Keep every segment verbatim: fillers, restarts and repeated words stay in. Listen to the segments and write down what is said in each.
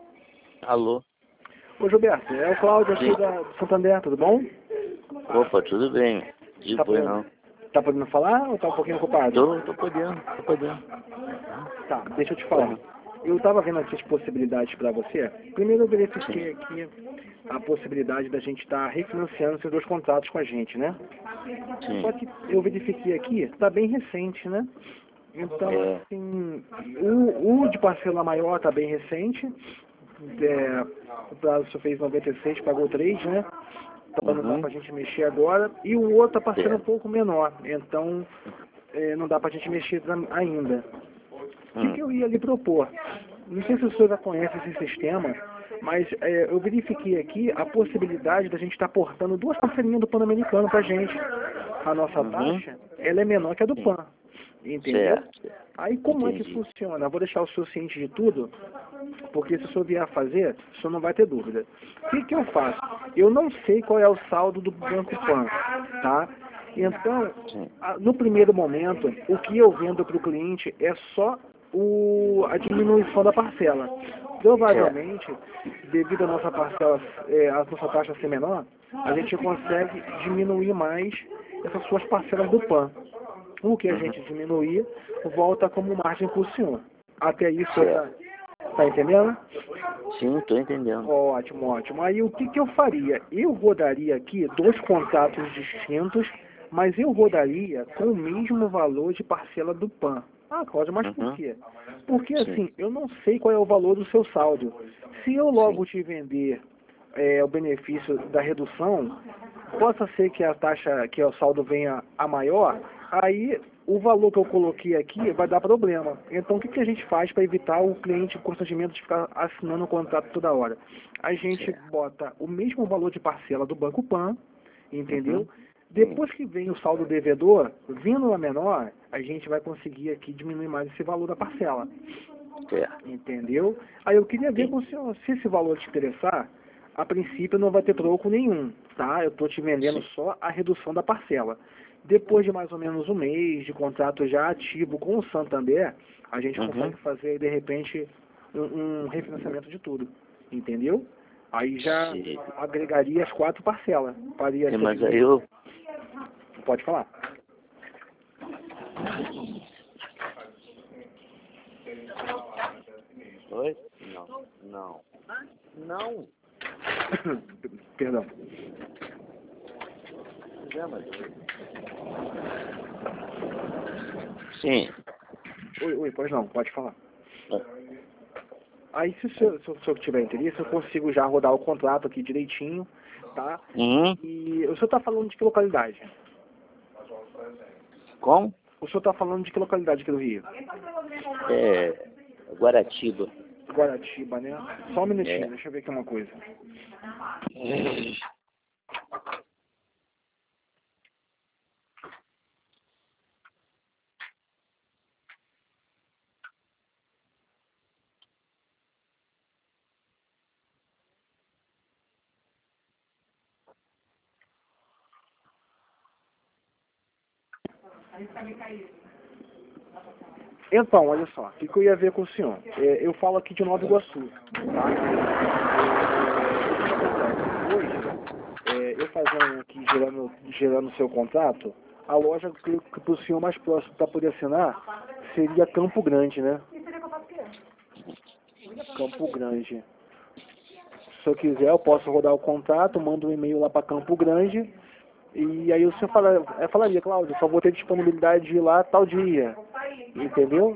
Alô? Ô Gilberto, é o Cláudio aqui Sim. da, do Santander, tudo bom? Opa, tudo bem. De Tá boa podendo, não. tá podendo falar ou tá um pouquinho ocupado? Tô, tô podendo, tô podendo. Tá, deixa eu te Pois falar. não. Eu tava vendo aqui as possibilidades para você. Primeiro eu verifiquei Sim. aqui a possibilidade da gente estar refinanciando esses dois contratos com a gente, né? Só Sim. que eu verifiquei aqui, tá bem recente, né? Então, É. assim, o, o de parcela maior tá bem recente. É, o prazo só fez noventa e seis, pagou três, né? Então não dá Uhum. pra gente mexer agora. E o outro tá parcela um Certo. pouco menor. Então é, não dá pra gente mexer tam- ainda. O que, Hum. que eu ia lhe propor? Não sei se o senhor já conhece esse sistema, mas é, eu verifiquei aqui a possibilidade da gente estar portando duas parcelinhas do Pan-Americano pra gente. A nossa Uhum. taxa, ela é menor que a do Sim. Pan. Entendeu? Certo. Aí como é que Entendi. funciona? Eu vou deixar o senhor ciente de tudo, porque se o senhor vier a fazer, o senhor não vai ter dúvida. O que, que eu faço? Eu não sei qual é o saldo do Banco Pan, tá? Então, Sim. a- no primeiro momento, o que eu vendo para o cliente é só o, a diminuição da parcela. Certo. Provavelmente, devido à nossa parcela, é, a nossa taxa ser menor, a gente consegue diminuir mais essas suas parcelas do Pan. O que a Uhum. gente diminuir, volta como margem para o senhor. Até isso, tá, Certo. tá entendendo? Sim, tô entendendo. Ótimo, ótimo. Aí o que, que eu faria? Eu rodaria aqui dois contratos distintos, mas eu rodaria com o mesmo valor de parcela do Pan. Ah, Cláudio, mas por Uhum. quê? Porque Sim. assim, eu não sei qual é o valor do seu saldo. Se eu logo Sim. te vender é, o benefício da redução, possa ser que a taxa, que o saldo venha a maior, aí o valor que eu coloquei aqui vai dar problema. Então o que, que a gente faz para evitar o cliente com constrangimento de ficar assinando o contrato toda hora? A gente Certo. bota o mesmo valor de parcela do Banco Pan, entendeu? Uhum. Sim. Depois que vem o saldo devedor, vindo a menor, a gente vai conseguir aqui diminuir mais esse valor da parcela. Certo. Entendeu? Aí eu queria ver com o Entendi. senhor, se esse valor te interessar, a princípio não vai ter troco nenhum, tá? Eu estou te vendendo Sim. só a redução da parcela. Depois de mais ou menos um mês de contrato já ativo com o Santander, a gente Uhum. consegue fazer, de repente, um, um refinanciamento de tudo, entendeu? Aí já Sim. agregaria as quatro parcelas. Faria Sim, essa mas aí diminuição. eu... Pode falar. Oi? Não. Não. Não. Perdão. Já, mas... Sim. Oi, oi, pois não, pode falar. Aí, se o senhor, se o senhor tiver interesse, eu consigo já rodar o contrato aqui direitinho, tá? Uhum. E o senhor está falando de que localidade? Como? O senhor está falando de que localidade aqui do Rio? É... Guaratiba. Guaratiba, né? Só um minutinho, É. deixa eu ver aqui uma coisa. Então, olha só, o que, que eu ia ver com o senhor? É, eu falo aqui de Nova Iguaçu, tá? É, hoje, é, eu fazendo aqui, gerando, gerando o seu contrato, a loja que, que para o senhor mais próximo para poder assinar seria Campo Grande, né? Campo Grande. Se eu quiser, eu posso rodar o contrato, mando um e-mail lá para Campo Grande, e aí o senhor fala, eu falaria, Cláudio, só vou ter disponibilidade de ir lá tal dia, entendeu?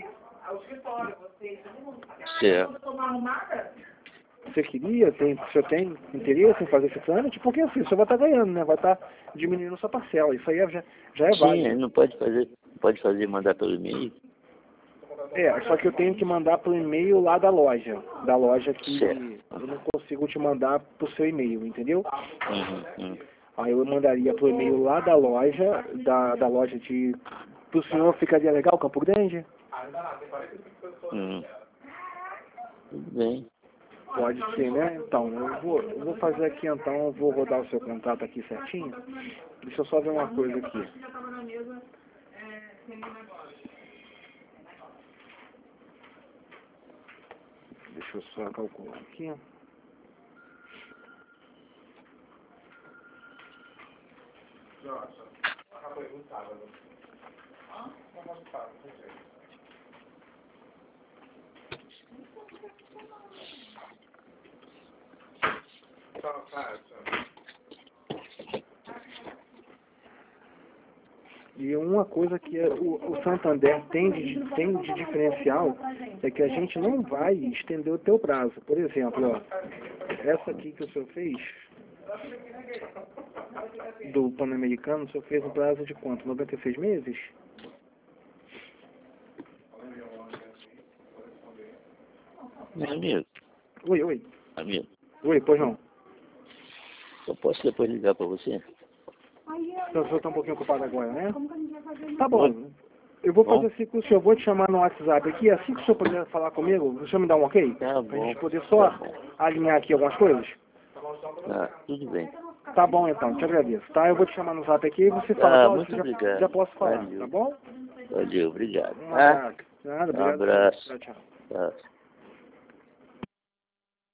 Certo. Você queria, tem, o senhor tem interesse em fazer esse trâmite? Porque assim, o senhor vai estar ganhando, né? Vai estar diminuindo sua parcela, isso aí é- já, já é Sim, ele válido. não pode fazer... Pode fazer e mandar pelo e-mail? É, só que eu tenho que mandar pro e-mail lá da loja, da loja que Certo. eu não consigo te mandar pro seu e-mail, entendeu? Uhum. Uhum. Aí eu mandaria pro e-mail lá da loja, da, da loja de... Pro senhor ficaria legal, Campo Grande? Uhum. Tudo bem. Pode ser, né? Então, eu vou, eu vou fazer aqui então, eu vou rodar o seu contrato aqui certinho. Deixa eu só ver uma coisa aqui. Deixa eu só calcular aqui. E uma coisa que é, o, o Santander tem de, tem de diferencial é que a gente não vai estender o teu prazo. Por exemplo, ó, essa aqui que o senhor fez, do Pan-Americano, o senhor fez um prazo de quanto? noventa e seis meses? Meu amigo, Oi, oi. amigo, Oi, pois não. eu posso depois ligar para você? Então, o senhor está um pouquinho ocupado agora, né? Tá bom. Eu vou fazer Bom. assim com o senhor. Vou te chamar no WhatsApp aqui. Assim que o senhor puder falar comigo, o senhor me dá um ok? Tá Pra bom. gente poder só Tá bom. alinhar aqui algumas coisas? Ah, tudo bem. Tá bom, então. Te agradeço, tá? Eu vou te chamar no WhatsApp aqui e você Ah, fala. muito já, obrigado. já posso falar, Valeu. tá bom? Valeu, obrigado. Um Ah, abraço. Nada, um obrigado. abraço. Tchau, tchau. Tá.